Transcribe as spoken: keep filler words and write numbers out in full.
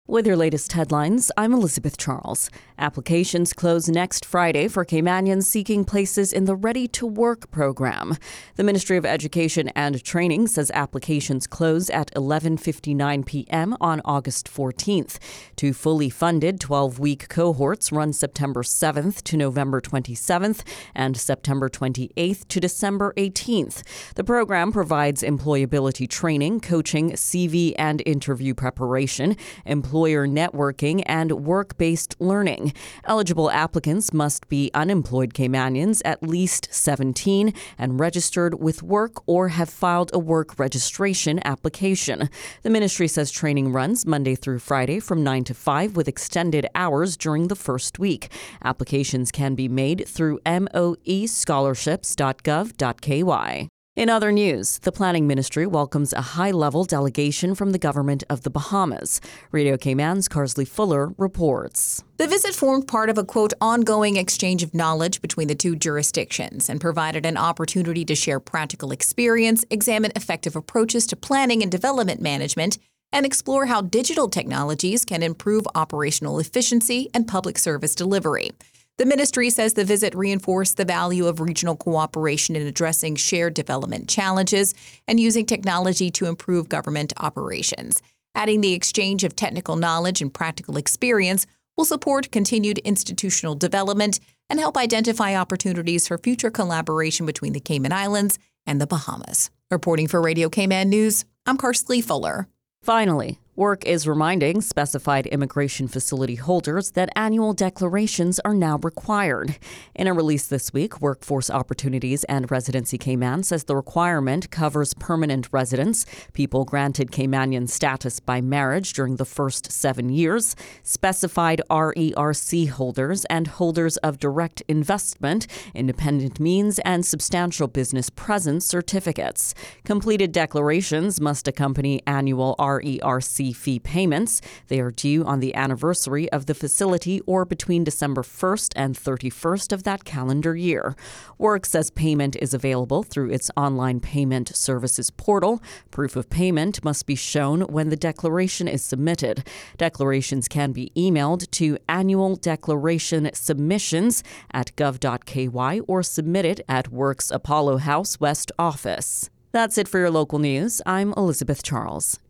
With your latest headlines, I'm Elizabeth Charles. Applications close next Friday for Caymanians seeking places in the Ready to Work program. The Ministry of Education and Training says applications close at eleven fifty-nine p.m. on August fourteenth. Two fully funded twelve-week cohorts run September seventh to November twenty-seventh and September twenty-eighth to December eighteenth. The program provides employability training, coaching, C V and interview preparation, employability employer networking, and work-based learning. Eligible applicants must be unemployed Caymanians at least seventeen and registered with work or have filed a work registration application. The ministry says training runs Monday through Friday from nine to five with extended hours during the first week. Applications can be made through m o e scholarships dot gov dot k y. In other news, the Planning Ministry welcomes a high-level delegation from the government of the Bahamas. Radio Cayman's Carsley Fuller reports. The visit formed part of a, quote, ongoing exchange of knowledge between the two jurisdictions and provided an opportunity to share practical experience, examine effective approaches to planning and development management, and explore how digital technologies can improve operational efficiency and public service delivery. The ministry says the visit reinforced the value of regional cooperation in addressing shared development challenges and using technology to improve government operations. Adding the exchange of technical knowledge and practical experience will support continued institutional development and help identify opportunities for future collaboration between the Cayman Islands and the Bahamas. Reporting for Radio Cayman News, I'm Carsley Fuller. Finally, work is reminding specified immigration facility holders that annual declarations are now required. In a release this week, Workforce Opportunities and Residency Cayman says the requirement covers permanent residents, people granted Caymanian status by marriage during the first seven years, specified R E R C holders, and holders of direct investment, independent means, and substantial business presence certificates. Completed declarations must accompany annual R E R C fee payments. They are due on the anniversary of the facility or between December first and thirty-first of that calendar year. Work says payment is available through its online payment services portal. Proof of payment must be shown when the declaration is submitted. Declarations can be emailed to annual declaration submissions at gov dot k y or submitted at Works Apollo House West Office. That's it for your local news. I'm Elizabeth Charles.